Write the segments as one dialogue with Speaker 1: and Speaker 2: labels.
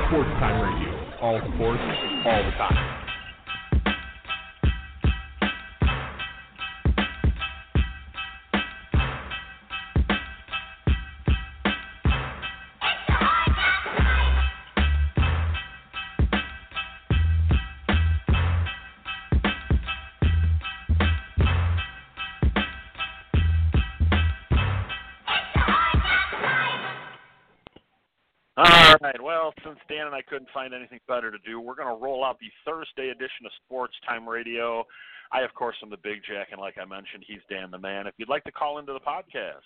Speaker 1: Sports Time Radio. All sports, all the time.
Speaker 2: All right, well, since Dan and I couldn't find anything better to do, we're going to roll out the Thursday edition of Sports Time Radio. I, of course, am the Big Jack, and like I mentioned, he's Dan the Man. If you'd like to call into the podcast,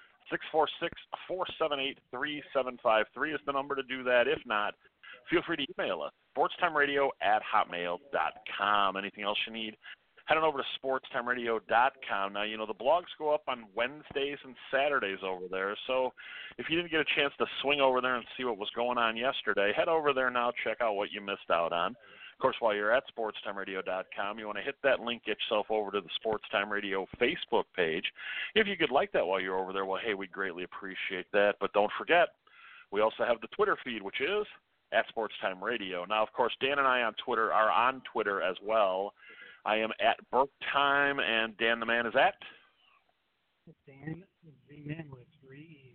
Speaker 2: 646-478-3753 is the number to do that. If not, feel free to email us, sportstimeradio@hotmail.com. Anything else you need, head on over to sportstimeradio.com. Now, you know, the blogs go up on Wednesdays and Saturdays over there, so if you didn't get a chance to swing over there and see what was going on yesterday, head over there now, check out what you missed out on. Of course, while you're at sportstimeradio.com, you want to hit that link, get yourself over to the Sports Time Radio Facebook page. If you could like that while you're over there, well, hey, we'd greatly appreciate that. But don't forget, we also have the Twitter feed, which is at Sports Time Radio. Now, of course, Dan and I are on Twitter as well. I am at BurkeTime, and Dan the Man is at?
Speaker 3: Dan the Man with 3 E's.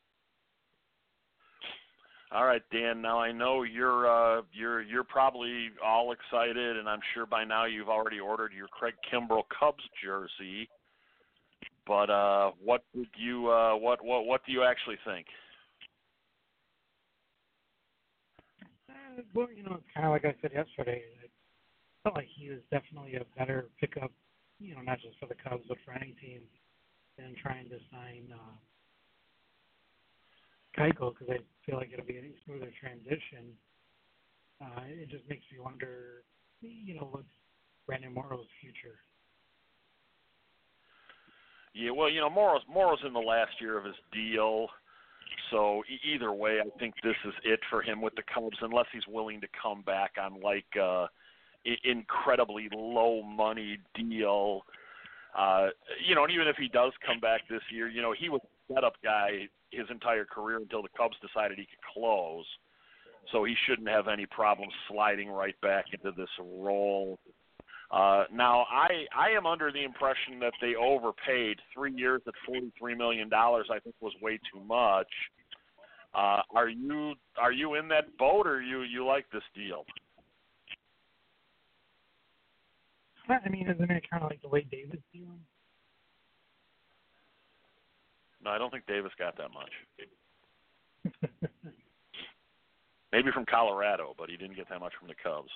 Speaker 2: All right, Dan. Now I know you're probably all excited, and I'm sure by now you've already ordered your Craig Kimbrell Cubs jersey. But what do you actually think?
Speaker 3: Well, you know, it's kind of like I said yesterday. I felt like he was definitely a better pickup, you know, not just for the Cubs but for any team, than trying to sign Keiko, because I feel like it'll be a smoother transition. It just makes me wonder, you know, what's Brandon Morrow's future.
Speaker 2: Yeah, well, you know, Morrow's in the last year of his deal, so either way, I think this is it for him with the Cubs, unless he's willing to come back on like incredibly low money deal. You know, and even if he does come back this year, you know, he was a setup guy his entire career until the Cubs decided he could close. So he shouldn't have any problem sliding right back into this role. Now, I am under the impression that they overpaid. 3 years at $43 million, I think, was way too much. Are you in that boat, or you like this deal?
Speaker 3: I mean, isn't it kind of like the way David's doing?
Speaker 2: No, I don't think Davis got that much. Maybe from Colorado, but he didn't get that much from the Cubs.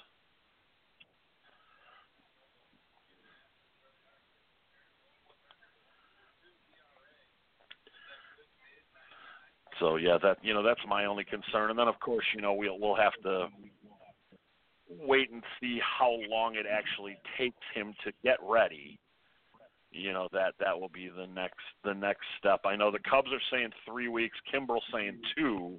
Speaker 2: So yeah, that's my only concern. And then of course, you know, we'll have to wait and see how long it actually takes him to get ready. You know, that will be the next step. I know the Cubs are saying 3 weeks, Kimbrell's saying 2.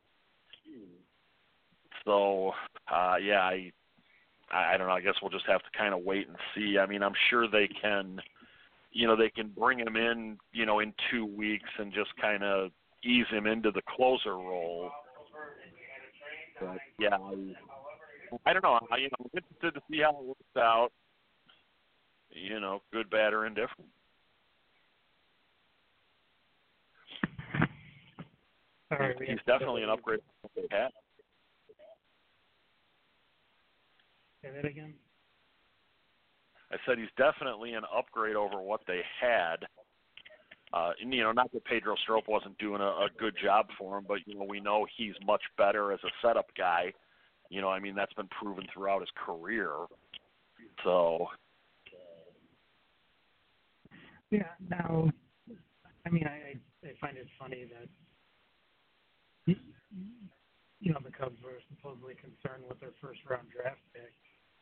Speaker 2: So yeah, I don't know. I guess we'll just have to kind of wait and see. I mean, I'm sure they can bring him in, you know, in 2 weeks and just kind of ease him into the closer role. But yeah, I don't know. I'm interested to see how it works out. You know, good, bad, or indifferent. He's definitely an upgrade from what they had.
Speaker 3: Say that again?
Speaker 2: I said he's definitely an upgrade over what they had. And, you know, not that Pedro Strop wasn't doing a good job for him, but, you know, we know he's much better as a setup guy. You know, I mean, that's been proven throughout his career. So.
Speaker 3: Yeah, now, I mean, I find it funny that, you know, the Cubs were supposedly concerned with their first-round draft pick.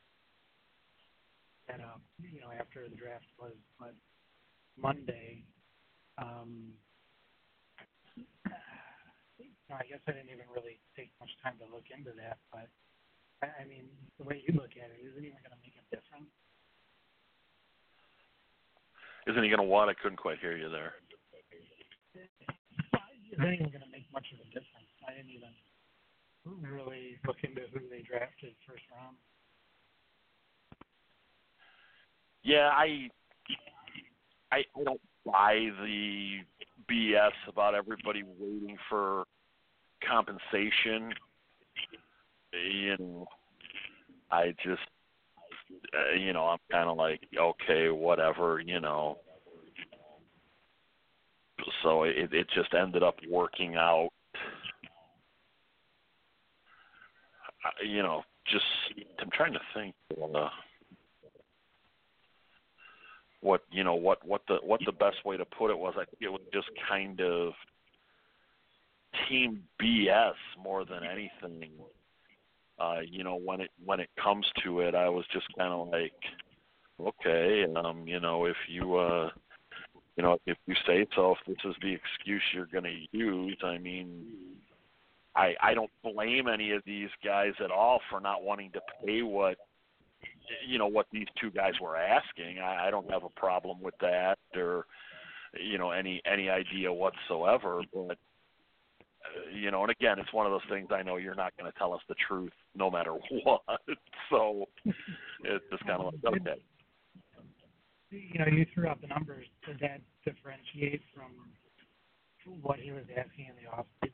Speaker 3: And, you know, after the draft was Monday, I guess I didn't even really take much time to look into that, but, I mean, the way you look at it, is it even going to make a difference?
Speaker 2: Isn't he going to what? I couldn't quite hear you there.
Speaker 3: Is it even going to make much of a difference? I didn't even really look into who they drafted first round.
Speaker 2: Yeah, I don't buy the BS about everybody waiting for compensation. You know, I just, I'm kind of like, okay, whatever, So it just ended up working out, just, I'm trying to think what the best way to put it was. I think it was just kind of team BS more than anything. When it comes to it, I was just kind of like, okay, if you say so, if this is the excuse you're going to use, I mean, I don't blame any of these guys at all for not wanting to pay what these two guys were asking. I don't have a problem with that or any idea whatsoever. But and again, it's one of those things. I know you're not going to tell us the truth no matter what. So it's just kind of like, okay.
Speaker 3: You threw out the numbers. Did that differentiate from what he was asking in the offseason?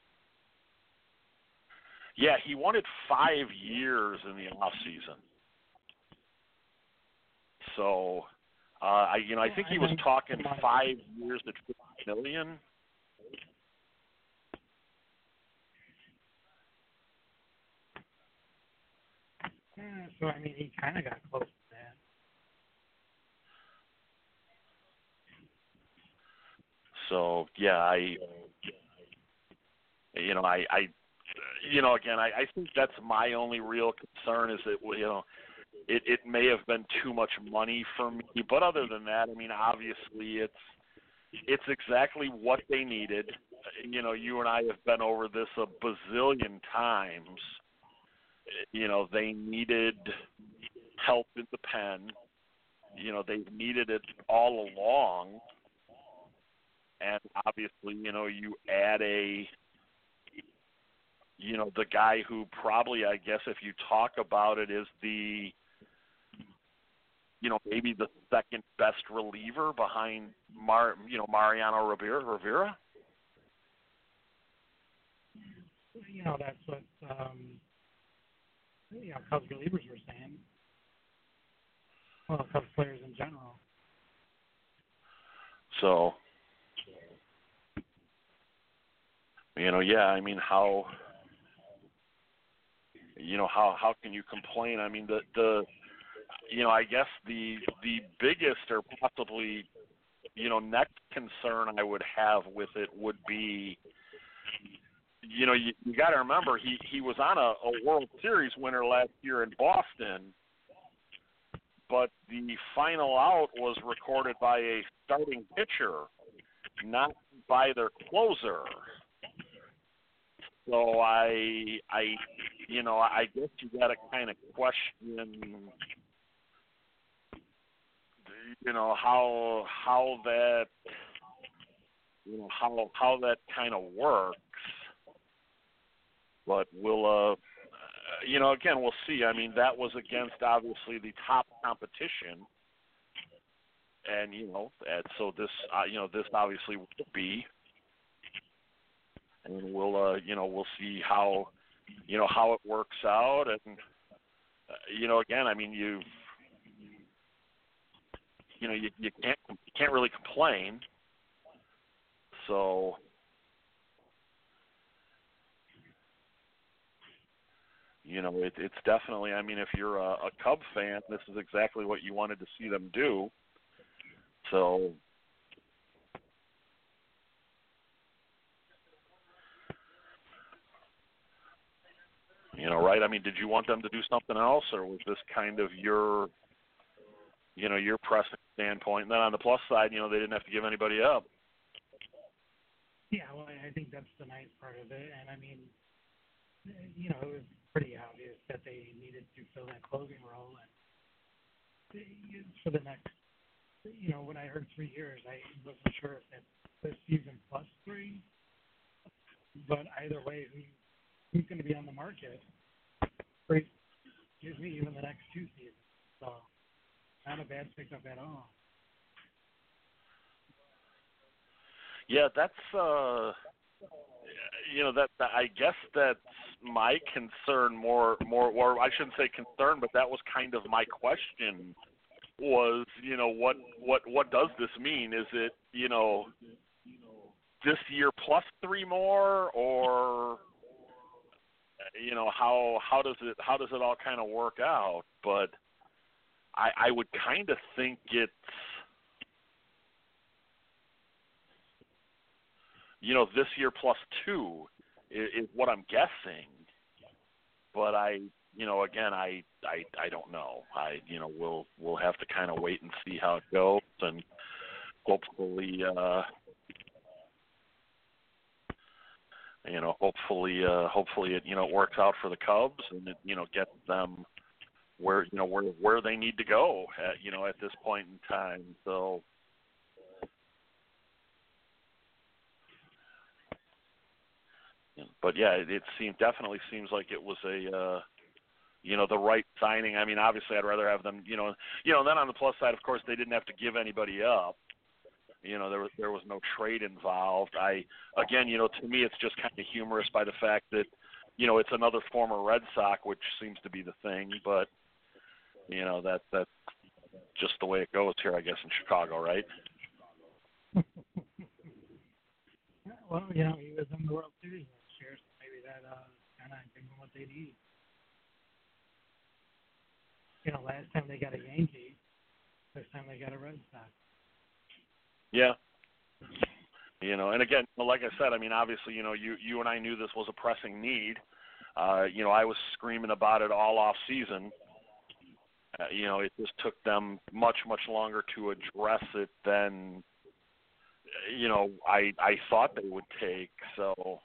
Speaker 2: Yeah, he wanted 5 years in the off season. So, I think he was talking 5 years at $50 million.
Speaker 3: So I mean, he kind of got close to that.
Speaker 2: So yeah, again, I think that's my only real concern is that it may have been too much money for me. But other than that, I mean, obviously it's exactly what they needed. You and I have been over this a bazillion times. They needed help in the pen. They've needed it all along. And obviously, you add the guy who probably, I guess, if you talk about it, is the, maybe the second best reliever behind Mariano Rivera.
Speaker 3: That's what Cubs relievers were saying. Well, Cubs players in general.
Speaker 2: So, I mean, how can you complain? I mean, I guess the biggest or possibly, next concern I would have with it would be, you got to remember he was on a World Series winner last year in Boston, but the final out was recorded by a starting pitcher, not by their closer. So I guess you got to kind of question, how that, how that kind of works. But we'll, again, we'll see. I mean, that was against obviously the top competition, and so this, this obviously will be. And we'll see how it works out. And again, I mean, you can't really complain. So it's definitely. I mean, if you're a Cub fan, this is exactly what you wanted to see them do. So. Right? I mean, did you want them to do something else, or was this kind of your pressing standpoint? And then on the plus side, they didn't have to give anybody up.
Speaker 3: Yeah, well, I think that's the nice part of it. And I mean, it was pretty obvious that they needed to fill that closing role. And for the next, when I heard 3 years, I wasn't sure if that's this season plus 3. But either way, who who's going to be on the market for, excuse me, even the next 2 seasons. So not a bad pickup at all.
Speaker 2: Yeah, that's that I guess that's my concern more, or I shouldn't say concern, but that was kind of my question. Was what does this mean? Is it this year plus 3 more, or how does it all kind of work out? But I would kind of think it's this year plus 2 is what I'm guessing. But again, I don't know. We'll have to kind of wait and see how it goes, and hopefully hopefully it works out for the Cubs, and it gets them where they need to go at this point in time. So but yeah, it definitely seems like it was a the right signing. I mean, obviously I'd rather have them and then on the plus side, of course, they didn't have to give anybody up. There was no trade involved. To me, it's just kind of humorous by the fact that, it's another former Red Sox, which seems to be the thing, but, that's just the way it goes here, I guess, in Chicago, right?
Speaker 3: Well, he was in the World Series last year, so maybe that kind of gives them what they need. Last time they got a Yankee, this time they got a Red Sox.
Speaker 2: Yeah. And again, like I said, I mean, obviously, you and I knew this was a pressing need. I was screaming about it all off season. It just took them much, much longer to address it than, I thought they would take. So,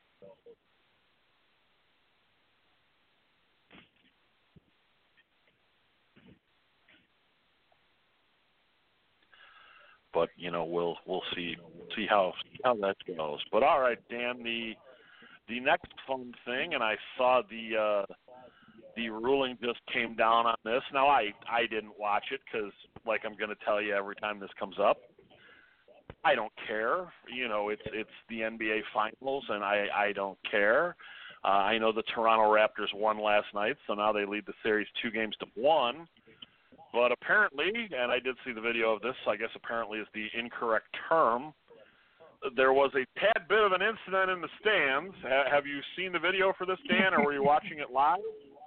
Speaker 2: but we'll see how that goes. But all right, Dan, the next fun thing, and I saw the ruling just came down on this. Now I didn't watch it because, like I'm going to tell you every time this comes up, I don't care. It's the NBA Finals, and I don't care. I know the Toronto Raptors won last night, so now they lead the series 2-1. But apparently, and I did see the video of this, so I guess apparently is the incorrect term, there was a tad bit of an incident in the stands. Have you seen the video for this, Dan, or were you watching it live?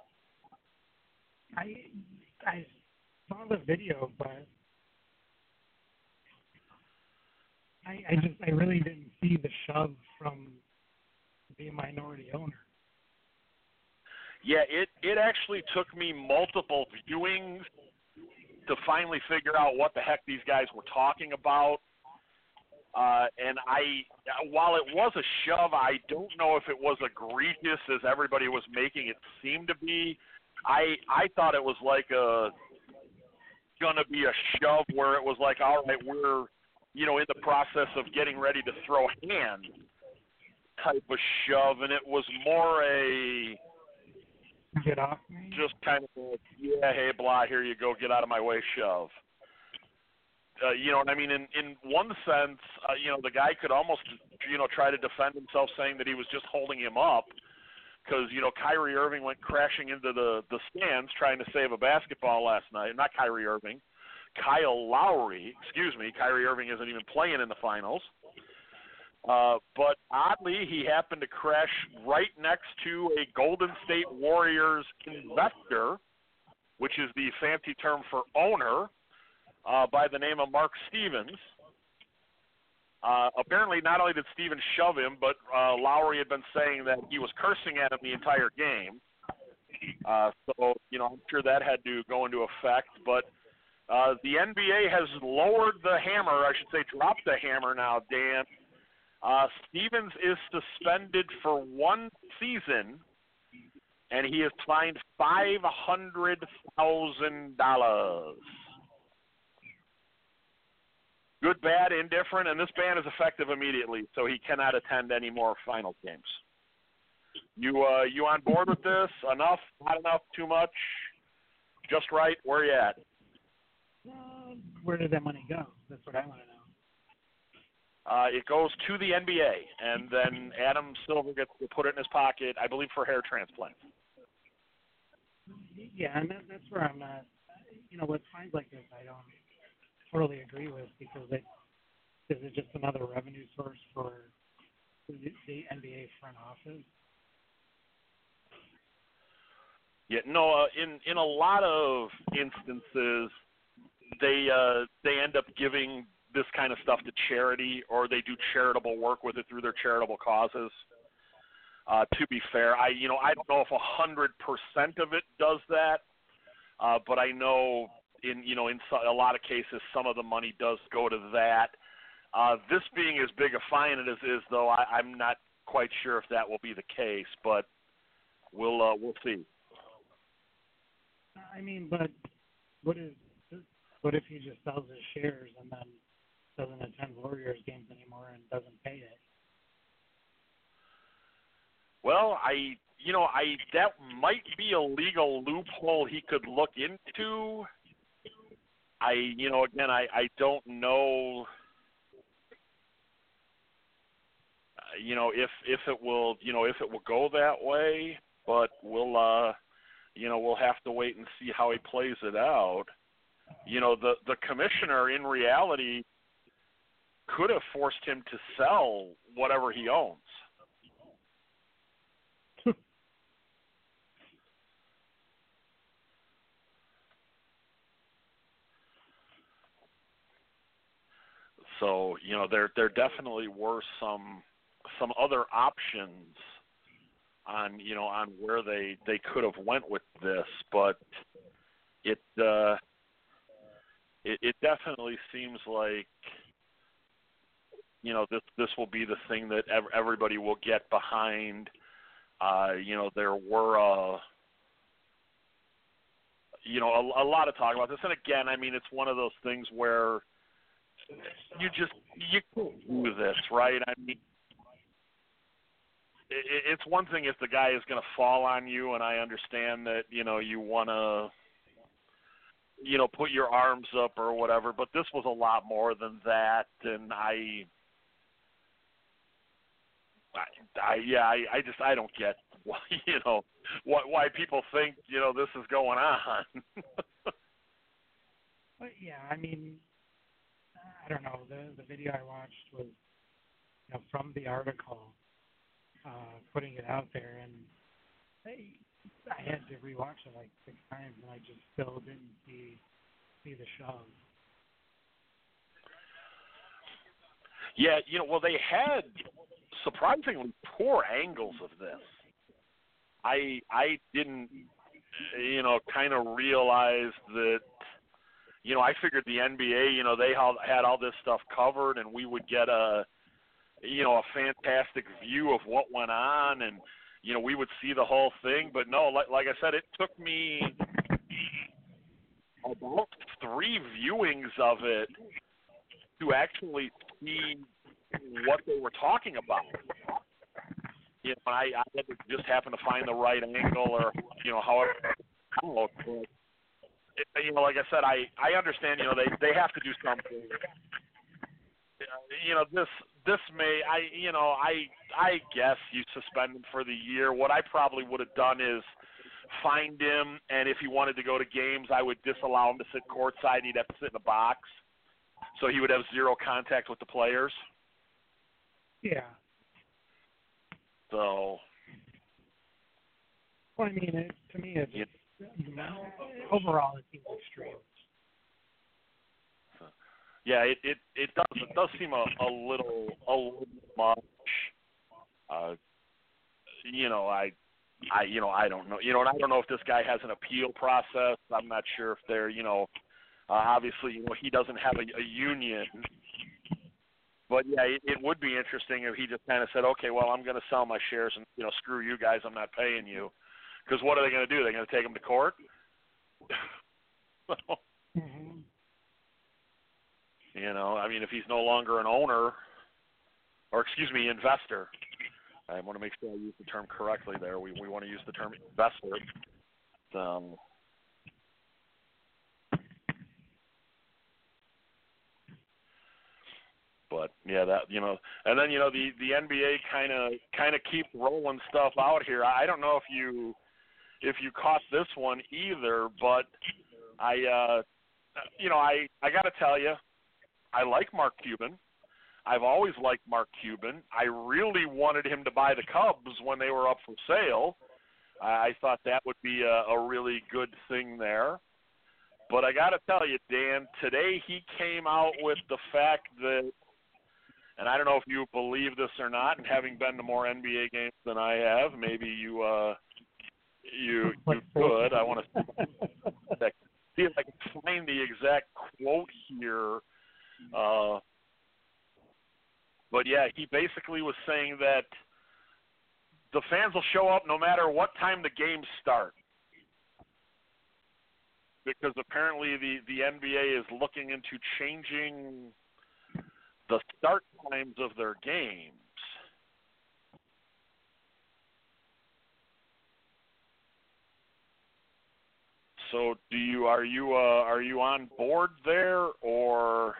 Speaker 3: I saw the video, but I really didn't see the shove from the minority owner.
Speaker 2: Yeah, it actually took me multiple viewings to finally figure out what the heck these guys were talking about. And while it was a shove, I don't know if it was egregious as everybody was making it seem to be. I thought it was like gonna be a shove where it was like, all right, we're in the process of getting ready to throw hand type of shove, and it was more a
Speaker 3: get off me,
Speaker 2: just kind of like, yeah, hey, blah, here you go, get out of my way shove. You know what I mean? In one sense, the guy could almost, try to defend himself saying that he was just holding him up because, Kyrie Irving went crashing into the stands trying to save a basketball last night. Not Kyrie Irving, Kyle Lowry. Excuse me, Kyrie Irving isn't even playing in the finals. But oddly, he happened to crash right next to a Golden State Warriors investor, which is the fancy term for owner, by the name of Mark Stevens. Apparently, not only did Stevens shove him, but Lowry had been saying that he was cursing at him the entire game. So, I'm sure that had to go into effect. But the NBA has lowered the hammer, I should say dropped the hammer now, Dan. Stevens is suspended for 1 season, and he is fined $500,000. Good, bad, indifferent, and this ban is effective immediately, so he cannot attend any more finals games. You on board with this? Enough? Not enough? Too much? Just right? Where you at?
Speaker 3: Where did that money go? That's what I want to know.
Speaker 2: It goes to the NBA, and then Adam Silver gets to put it in his pocket, I believe, for hair transplants.
Speaker 3: Yeah, and that's where I'm not. With fines like this, I don't totally agree with, because is it just another revenue source for the NBA front office?
Speaker 2: Yeah, no. In a lot of instances, they end up giving this kind of stuff to charity, or they do charitable work with it through their charitable causes. To be fair, I don't know if 100% of it does that, but I know in a lot of cases some of the money does go to that. This being as big a fine as it is, though, I'm not quite sure if that will be the case, but we'll see.
Speaker 3: I mean, but what if he just sells his shares and then doesn't attend Warriors games anymore and doesn't pay it?
Speaker 2: Well, that might be a legal loophole he could look into. I don't know. If it will go that way, but we'll have to wait and see how he plays it out. The commissioner in reality could have forced him to sell whatever he owns. So, there definitely were some other options on where they could have went with this, but it definitely seems like this will be the thing that everybody will get behind. There were a lot of talk about this, and again, I mean, it's one of those things where you can't do this, right? I mean, it's one thing if the guy is going to fall on you, and I understand that you want to put your arms up or whatever, but this was a lot more than that, and I don't get why people think this is going on.
Speaker 3: But yeah, I mean, I don't know. The video I watched was from the article, putting it out there, and I had to rewatch it like 6 times, and I just still didn't see the shove.
Speaker 2: Yeah, well, they had surprisingly poor angles of this. I didn't, kind of realize that. I figured the NBA, they had all this stuff covered, and we would get a fantastic view of what went on, and we would see the whole thing. But no, like I said, it took me about 3 viewings of it to actually see what they were talking about. I had to just happen to find the right angle, or however. But like I said, I understand. They have to do something. This may I guess you suspend him for the year. What I probably would have done is find him, and if he wanted to go to games, I would disallow him to sit courtside. He'd have to sit in the box, so he would have 0 contact with the players.
Speaker 3: Yeah.
Speaker 2: So.
Speaker 3: Well, I mean, to me, overall, it seems extreme.
Speaker 2: Yeah, it does seem a little much. I don't know. And I don't know if this guy has an appeal process. I'm not sure if they're, obviously, he doesn't have a union. But yeah, it would be interesting if he just kind of said, okay, well, I'm going to sell my shares and screw you guys, I'm not paying you. Because what are they going to do? They're going to take him to court?
Speaker 3: Mm-hmm.
Speaker 2: I mean, if he's no longer an owner, or investor, I want to make sure I use the term correctly there. We want to use the term investor. But yeah, that and then the NBA kind of keep rolling stuff out here. I don't know if you caught this one either, but I got to tell you, I like Mark Cuban. I've always liked Mark Cuban. I really wanted him to buy the Cubs when they were up for sale. I thought that would be a really good thing there. But I got to tell you, Dan, today he came out with the fact that, and I don't know if you believe this or not, and having been to more NBA games than I have, maybe you could. I want to see if I can find the exact quote here. But yeah, he basically was saying that the fans will show up no matter what time the games start, because apparently the NBA is looking into changing the start times of their games. So are you on board there, or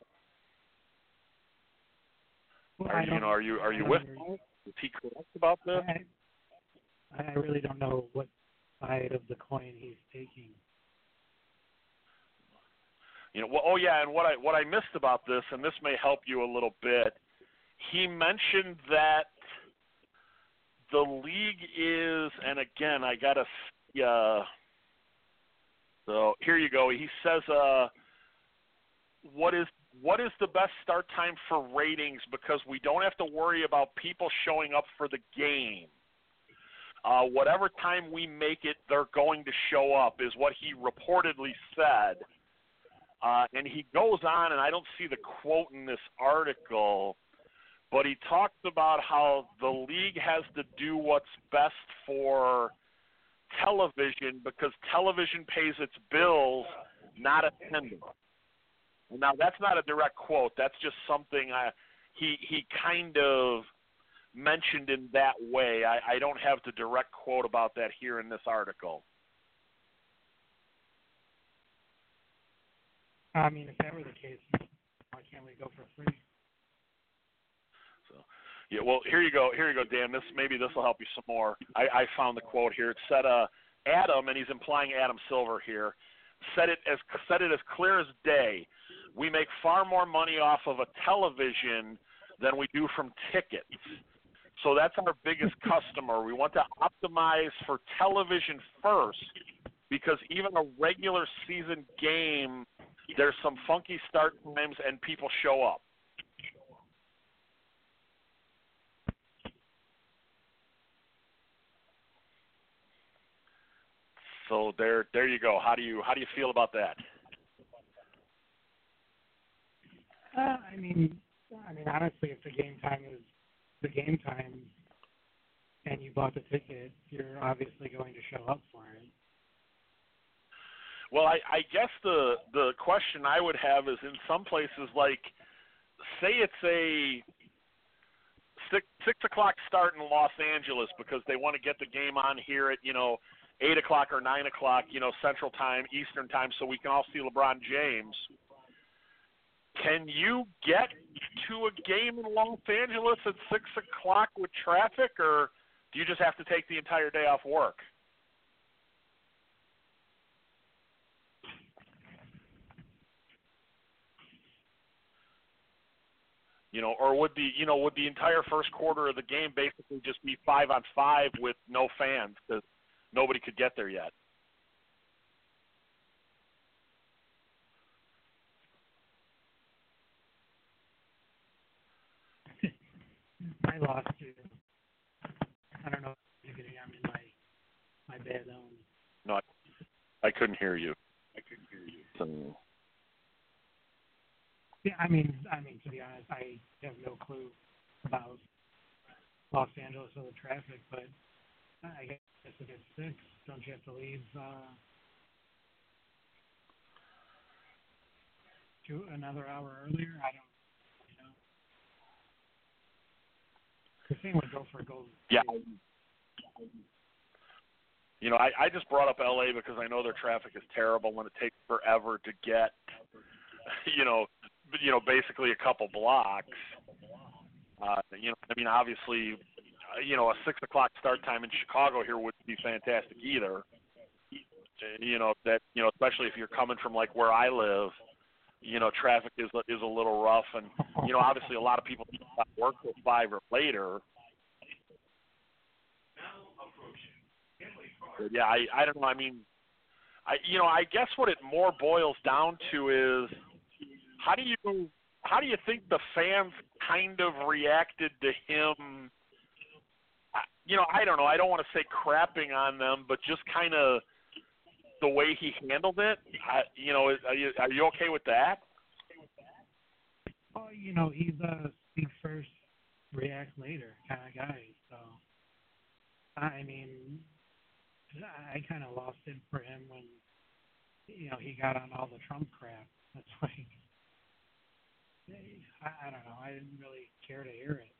Speaker 2: are you with me? Is he correct about this?
Speaker 3: I really don't know what side of the coin he's taking.
Speaker 2: And what I missed about this, and this may help you a little bit, he mentioned that the league is, and again, I got to, so here you go. He says, what is the best start time for ratings, because we don't have to worry about people showing up for the game. Whatever time we make it, they're going to show up, is what he reportedly said. And he goes on, and I don't see the quote in this article, but he talks about how the league has to do what's best for television, because television pays its bills, not attendance. Now, that's not a direct quote. That's just something he kind of mentioned in that way. I don't have the direct quote about that here in this article.
Speaker 3: I mean, if that were the case, why can't we go for free?
Speaker 2: So, yeah, well, here you go, Dan. Maybe this will help you some more. I found the quote here. It said, Adam, and he's implying Adam Silver here, said it as clear as day. We make far more money off of a television than we do from tickets. So that's our biggest customer. We want to optimize for television first, because even a regular season game, there's some funky start times and people show up. So there you go. How do you feel about that?
Speaker 3: I mean, honestly, if the game time is the game time, and you bought the ticket, you're obviously going to show up for it.
Speaker 2: Well, I guess the question I would have is, in some places, like, say it's a 6 o'clock start in Los Angeles because they want to get the game on here at 8 o'clock or 9 o'clock, Central Time, Eastern Time, so we can all see LeBron James. Can you get to a game in Los Angeles at 6 o'clock with traffic, or do you just have to take the entire day off work? Or would the entire first quarter of the game basically just be 5-on-5 with no fans because nobody could get there yet?
Speaker 3: I lost you. I don't know if you're getting on my bad zone.
Speaker 2: No, I couldn't hear you. So.
Speaker 3: Yeah, I mean, to be honest, I have no clue about Los Angeles or the traffic, but I guess if it's 6, don't you have to leave another hour earlier? I don't know. The same with Gopher Golden.
Speaker 2: Yeah. You know, I just brought up LA because I know their traffic is terrible and it takes forever to get, you know, basically a couple blocks. You know, I mean, obviously, you know, a 6 o'clock start time in Chicago here wouldn't be fantastic either. You know, that, you know, especially if you're coming from like where I live, you know, traffic is a little rough, and you know, obviously a lot of people don't work till 5 or later. But yeah, I don't know. I mean, I guess what it more boils down to is how do you think the fans kind of reacted to him? You know, I don't know. I don't want to say crapping on them, but just kind of the way he handled it. You know, are you okay with that?
Speaker 3: Well, you know, he's a speak first, react later kind of guy. So, I mean, I kind of lost it for him when, you know, he got on all the Trump crap. That's like, I don't know. I didn't really care to hear it.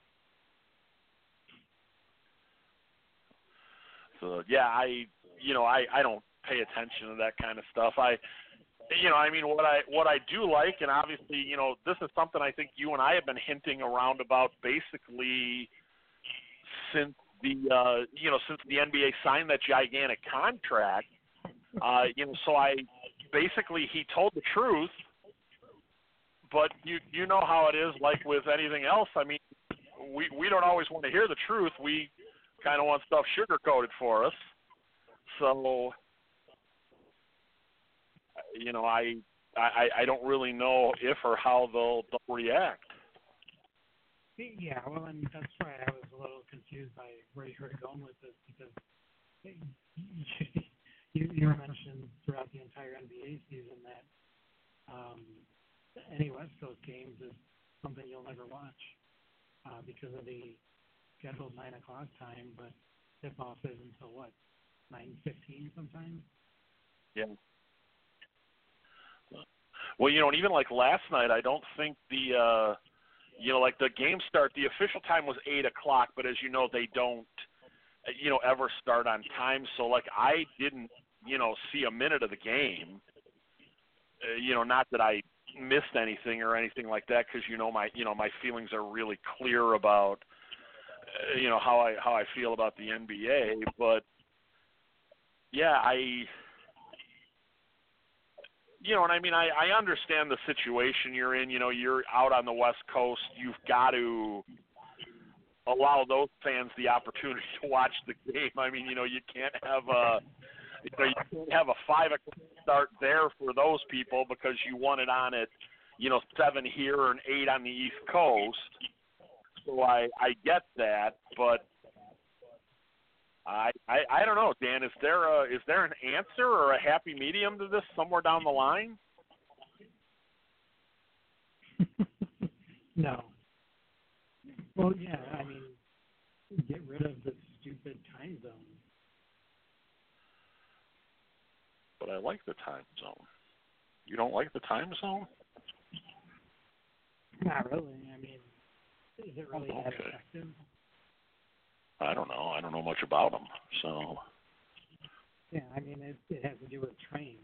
Speaker 2: So yeah, I don't pay attention to that kind of stuff. You know, I mean, what I do like, and obviously, you know, this is something I think you and I have been hinting around about basically since the NBA signed that gigantic contract. You know, so he told the truth, but you know how it is, like with anything else. I mean, we don't always want to hear the truth. We kind of want stuff sugar-coated for us. So, you know, I don't really know if or how they'll react.
Speaker 3: Yeah, well, and that's why I was a little confused by where you were going with this, because you mentioned throughout the entire NBA season that any West Coast games is something you'll never watch because of the scheduled 9 o'clock time, but tip-off is until what, 9:15 sometimes?
Speaker 2: Yeah. Well, you know, and even like last night, I don't think the like the game start, the official time was 8 o'clock, but as you know, they don't, you know, ever start on time. So like I didn't, you know, see a minute of the game. You know, not that I missed anything or anything like that, because my feelings are really clear about you know how I feel about the NBA, but yeah, you know, and I mean, I understand the situation you're in. You know, you're out on the West Coast. You've got to allow those fans the opportunity to watch the game. I mean, you know, you can't have a 5 o'clock start there for those people because you want it on at, you know, 7 here and 8 on the East Coast. So I get that, but I don't know, Dan. Is there an answer or a happy medium to this somewhere down the line?
Speaker 3: No. Well, yeah. I mean, get rid of the stupid time zone.
Speaker 2: But I like the time zone. You don't like the time zone?
Speaker 3: Not really. I mean, is it really that effective?
Speaker 2: I don't know. I don't know much about them. So.
Speaker 3: Yeah, I mean, it has to do with trains.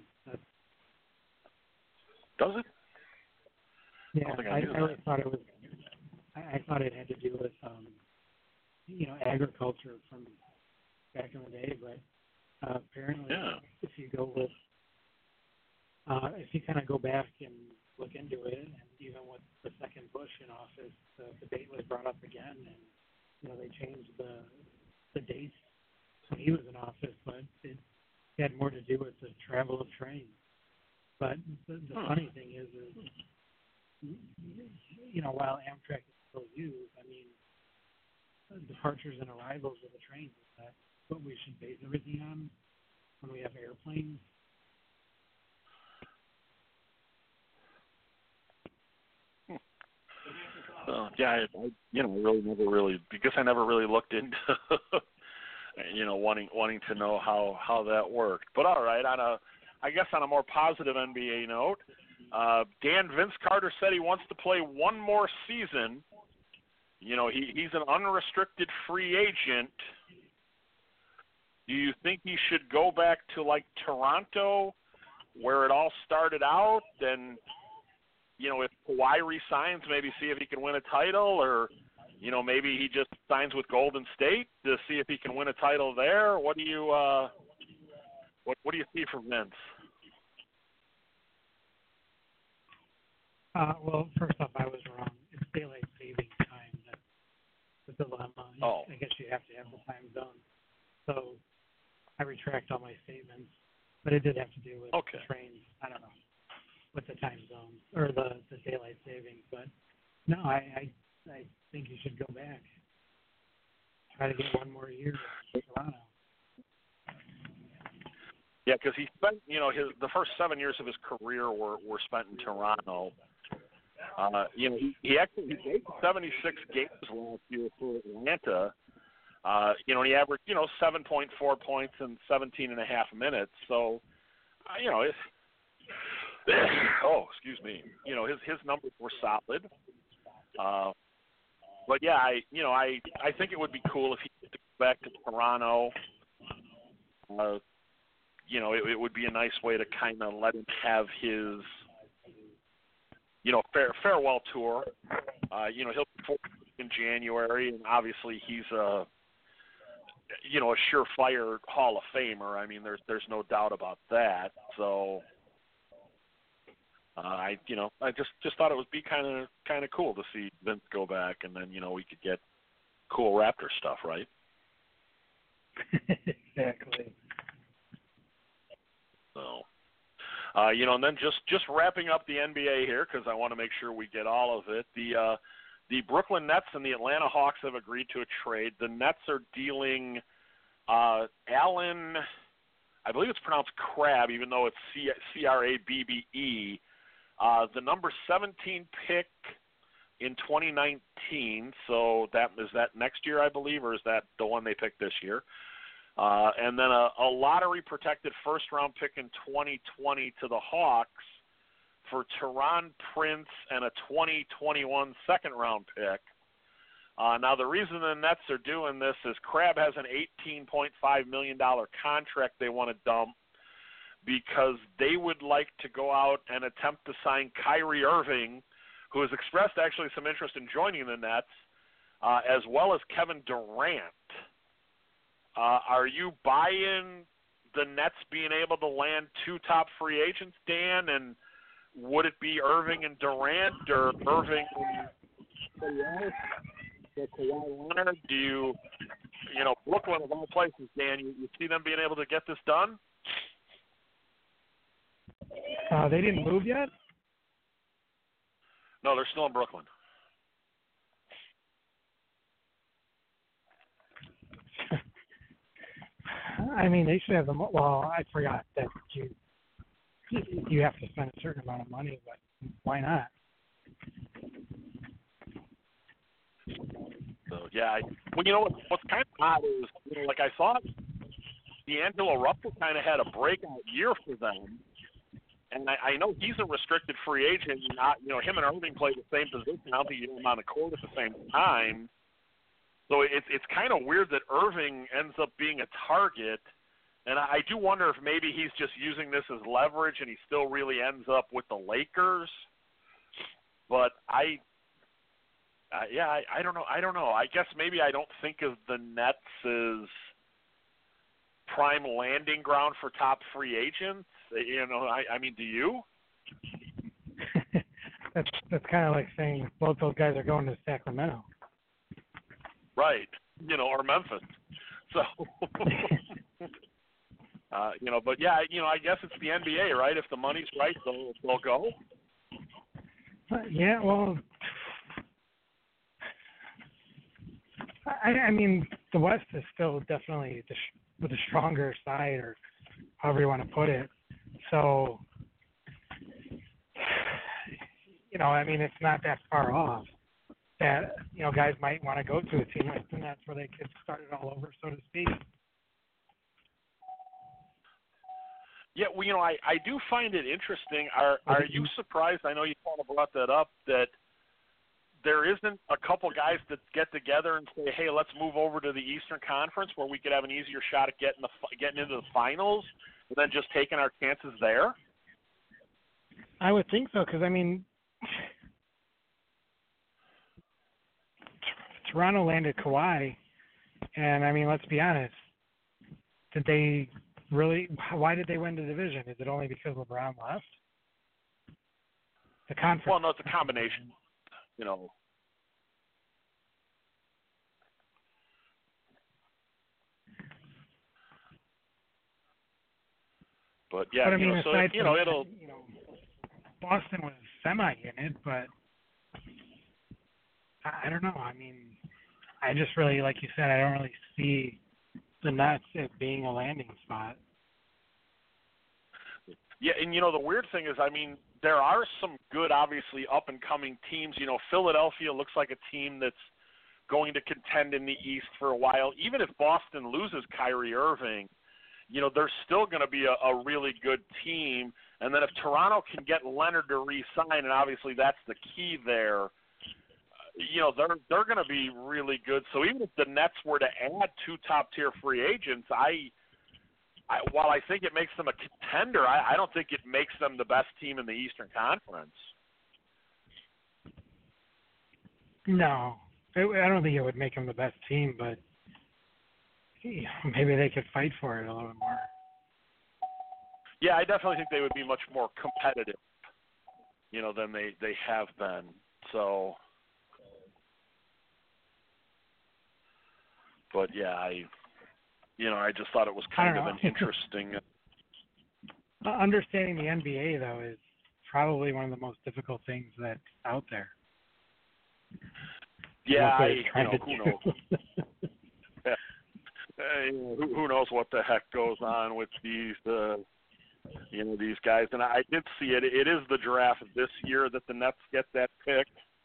Speaker 2: Does it?
Speaker 3: Yeah, I really thought it was. I thought it had to do with, you know, agriculture from back in the day, but apparently, if you go with, if you kind of go back and look into it, and even with the second Bush in office, the debate was brought up again, and you know they changed the dates when he was in office, but it had more to do with the travel of trains. But the funny thing is, you know, while Amtrak is still used, I mean, departures and arrivals of the trains, is that what we should base everything on when we have airplanes?
Speaker 2: Yeah, I never really looked into, you know, wanting to know how that worked. But all right, I guess on a more positive NBA note, Dan, Vince Carter said he wants to play one more season he's an unrestricted free agent. Do you think he should go back to like Toronto, where it all started out, and if Kawhi resigns, maybe see if he can win a title, or maybe he just signs with Golden State to see if he can win a title there? What do you what do you see for Vince?
Speaker 3: Well, first off, I was wrong. It's daylight saving time that's the dilemma.
Speaker 2: Oh.
Speaker 3: I guess you have to have the time zone. So I retract all my statements, but it did have to do with the trains. I don't know, with the time zone or the daylight savings. But no, I think you should go back. Try to get one more year in Toronto.
Speaker 2: Yeah, because he spent, the first 7 years of his career were spent in Toronto. He played 76 games last year for Atlanta. And he averaged, 7.4 points in 17 and a half minutes. So, excuse me. His numbers were solid. But yeah, I think it would be cool if he could go back to Toronto. It would be a nice way to kind of let him have his, farewell tour. He'll be 40 in January, and obviously he's a surefire Hall of Famer. I mean, there's no doubt about that. So, I just thought it would be kind of cool to see Vince go back, and then we could get cool Raptor stuff, right?
Speaker 3: Exactly.
Speaker 2: So, and then just wrapping up the NBA here, because I want to make sure we get all of it. The Brooklyn Nets and the Atlanta Hawks have agreed to a trade. The Nets are dealing Allen, I believe it's pronounced Crabbe, even though it's Crabbe, the number 17 pick in 2019. So is that next year, I believe, or is that the one they picked this year? And then a lottery-protected first-round pick in 2020 to the Hawks for Teron Prince and a 2021 second-round pick. Now, the reason the Nets are doing this is Crabbe has an $18.5 million contract they want to dump because they would like to go out and attempt to sign Kyrie Irving, who has expressed actually some interest in joining the Nets, as well as Kevin Durant. Are you buying the Nets being able to land two top free agents, Dan? And would it be Irving and Durant or Irving and Kawhi Leonard? Do you Brooklyn of all places, Dan, you see them being able to get this done?
Speaker 3: They didn't move yet?
Speaker 2: No, they're still in Brooklyn.
Speaker 3: I mean, they should have them. Well, I forgot that you have to spend a certain amount of money, but why not?
Speaker 2: So yeah, what's kind of odd is like I thought D'Angelo Russell kind of had a breakout year for them, and I know he's a restricted free agent. Him and Irving play the same position. I don't think you get them on the court at the same time. So it's kind of weird that Irving ends up being a target, and I do wonder if maybe he's just using this as leverage and he still really ends up with the Lakers. But I don't know. I guess maybe I don't think of the Nets as prime landing ground for top free agents. I mean, do you?
Speaker 3: That's kind of like saying both those guys are going to Sacramento.
Speaker 2: Right, or Memphis. So, but yeah, I guess it's the NBA, right? If the money's right, they'll go.
Speaker 3: Yeah, well, I mean, the West is still definitely with a stronger side, or however you want to put it. So, I mean, it's not that far off that, guys might want to go to a team like the Nets where they could start it all over, so to speak.
Speaker 2: Yeah, well, I do find it interesting. Are you surprised? I know you kind of brought that up, that there isn't a couple guys that get together and say, hey, let's move over to the Eastern Conference where we could have an easier shot at getting into the finals and then just taking our chances there?
Speaker 3: I would think so, because, I mean, Toronto landed Kawhi, and, I mean, let's be honest, did they really – why did they win the division? Is it only because LeBron left? The conference.
Speaker 2: Well, no, it's a combination, you know. But, yeah,
Speaker 3: but, I mean,
Speaker 2: so,
Speaker 3: aside
Speaker 2: you
Speaker 3: from
Speaker 2: know, it'll –
Speaker 3: that, you know, Boston was semi in it, but I don't know. I mean, I just really, like you said, I don't really see the Nets as being a landing spot.
Speaker 2: Yeah, and, you know, the weird thing is, I mean, there are some good, obviously, up-and-coming teams. You know, Philadelphia looks like a team that's going to contend in the East for a while. Even if Boston loses Kyrie Irving, you know, they're still going to be a really good team. And then if Toronto can get Leonard to re-sign, and obviously that's the key there, you know, they're going to be really good. So even if the Nets were to add 2 top-tier free agents, while I think it makes them a contender, I don't think it makes them the best team in the Eastern Conference.
Speaker 3: No, I don't think it would make them the best team, but maybe they could fight for it a little bit more.
Speaker 2: Yeah, I definitely think they would be much more competitive, you know, than they have been. So, but yeah, I just thought it was kind of an interesting.
Speaker 3: Understanding the NBA though is probably one of the most difficult things that's out there.
Speaker 2: Yeah, who knows? Who knows what the heck goes on with these, these guys. And I did see it. It is the draft this year that the Nets get that pick.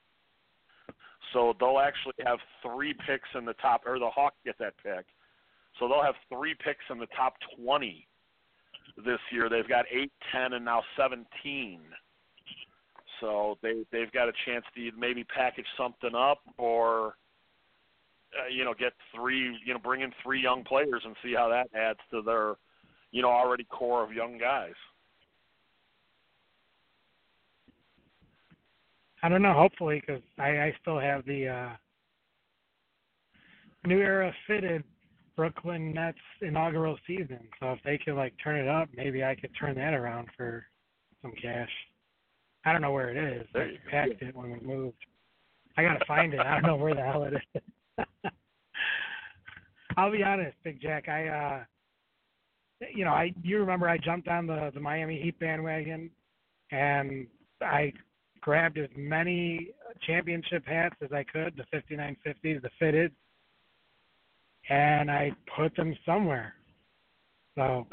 Speaker 2: So they'll actually have 3 picks in the top, or the Hawks get that pick. So they'll have 3 picks in the top 20 this year. They've got 8, 10, and now 17. So they've got a chance to maybe package something up or, get 3, bring in 3 young players and see how that adds to their, already core of young guys.
Speaker 3: I don't know, hopefully, because I still have the New Era fitted Brooklyn Nets inaugural season. So if they could, turn it up, maybe I could turn that around for some cash. I don't know where it is. I packed it when we moved. I got to find it. I don't know where the hell it is. I'll be honest, Big Jack. You remember I jumped on the Miami Heat bandwagon, and I grabbed as many championship hats as I could, the 5950s, the fitted, and I put them somewhere. So,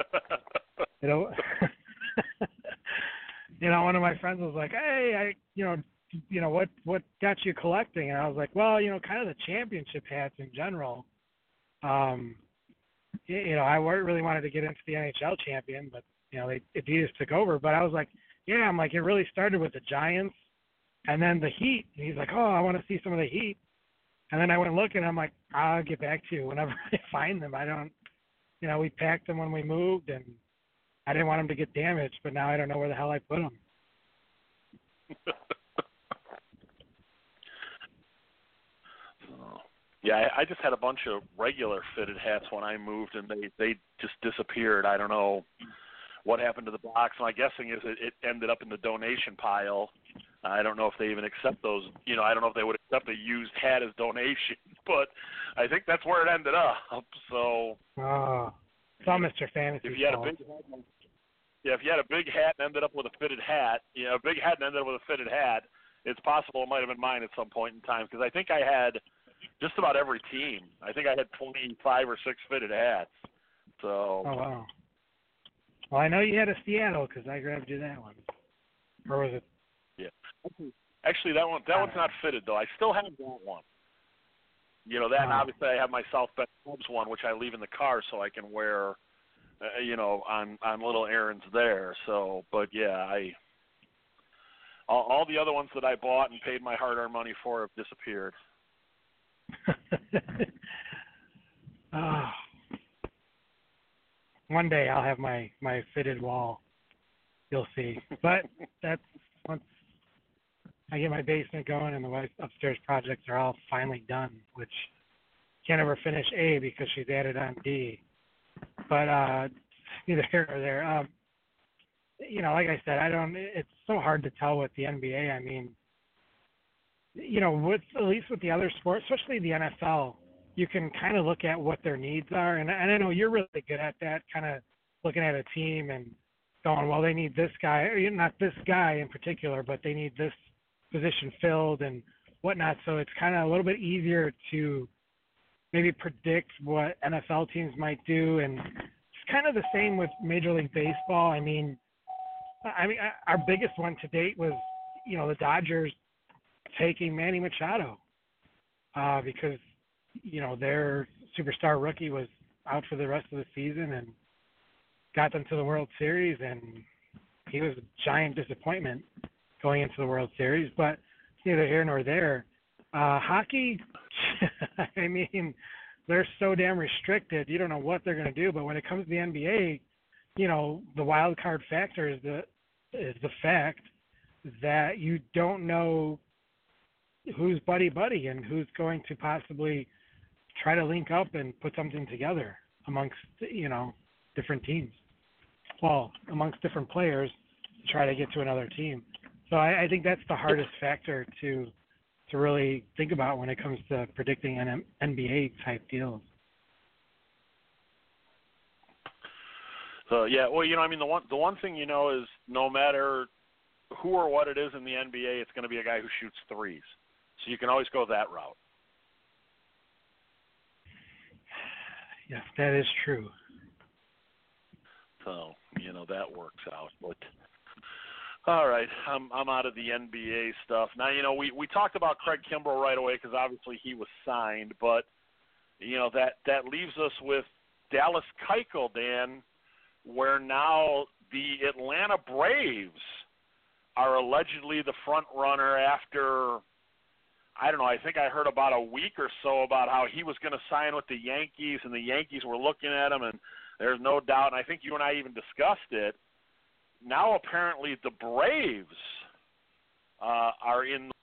Speaker 3: one of my friends was like, "Hey, what got you collecting?" And I was like, "Well, kind of the championship hats in general. I really wanted to get into the NHL champion, but Adidas took over. But I was like, yeah, it really started with the Giants, and then the Heat." And he's like, "Oh, I want to see some of the Heat." And then I went looking. I'm like, "I'll get back to you whenever I find them. I don't, we packed them when we moved, and I didn't want them to get damaged, but now I don't know where the hell I put them."
Speaker 2: Yeah, I just had a bunch of regular fitted hats when I moved, and they just disappeared. I don't know what happened to the box. My guessing is it ended up in the donation pile. I don't know if they even accept those. I don't know if they would accept a used hat as donation, but I think that's where it ended up. So,
Speaker 3: it's all Mr. Fantasy.
Speaker 2: If you had a big hat, if you had a big hat and ended up with a fitted hat, a big hat and ended up with a fitted hat, it's possible it might have been mine at some point in time because I think I had just about every team. I think I had 25 or 6 fitted hats. So.
Speaker 3: Oh wow. Well, I know you had a Seattle because I grabbed you that one. Or was it?
Speaker 2: Yeah. Actually, that one's not fitted though. I still have that one. And obviously I have my South Bend Cubs one, which I leave in the car so I can wear, on little errands there. So, but yeah, All the other ones that I bought and paid my hard-earned money for have disappeared.
Speaker 3: One day I'll have my fitted wall. You'll see. But that's once I get my basement going and the wife's upstairs projects are all finally done, which can't ever finish A because she's added on D. But neither here nor there. Like I said, it's so hard to tell with the NBA. I mean, at least with the other sports, especially the NFL, you can kind of look at what their needs are. And I know you're really good at that, kind of looking at a team and going, well, they need this guy, or not this guy in particular, but they need this position filled and whatnot. So it's kind of a little bit easier to maybe predict what NFL teams might do. And it's kind of the same with Major League Baseball. I mean, our biggest one to date was, the Dodgers taking Manny Machado because, their superstar rookie was out for the rest of the season and got them to the World Series, and he was a giant disappointment going into the World Series. But neither here nor there. Hockey, I mean, they're so damn restricted. You don't know what they're going to do. But when it comes to the NBA, the wild card factor is the fact that you don't know who's buddy and who's going to possibly try to link up and put something together amongst, different teams. Well, amongst different players to try to get to another team. So I think that's the hardest factor to really think about when it comes to predicting an NBA type deals.
Speaker 2: So yeah, well, the one thing is no matter who or what it is in the NBA, it's going to be a guy who shoots threes. So you can always go that route.
Speaker 3: Yes, that is true.
Speaker 2: So that works out. But all right, I'm out of the NBA stuff now. We talked about Craig Kimbrell right away because obviously he was signed, but that leaves us with Dallas Keuchel, Dan, where now the Atlanta Braves are allegedly the front runner after, I don't know, I think I heard about a week or so about how he was going to sign with the Yankees, and the Yankees were looking at him, and there's no doubt, and I think you and I even discussed it. Now apparently the Braves are in the